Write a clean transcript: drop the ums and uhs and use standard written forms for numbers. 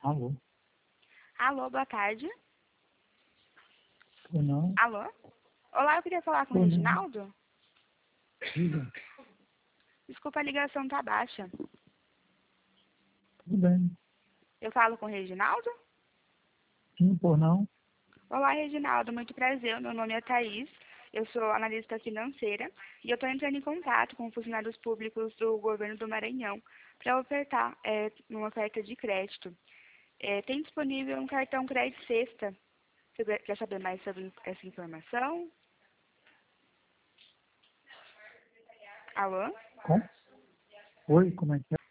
Alô? Alô, boa tarde. Ou não? Alô? Olá, eu queria falar com o Ou não? Reginaldo. Diga. Desculpa, a ligação tá baixa. Tudo bem. Eu falo com o Reginaldo? Sim, por não? Olá, Reginaldo, muito prazer. Meu nome é Thaís. Eu sou analista financeira e eu estou entrando em contato com funcionários públicos do governo do Maranhão para ofertar uma oferta de crédito. Tem disponível um cartão crédito sexta. Você quer saber mais sobre essa informação? Alô? Como? Oi, como é que é?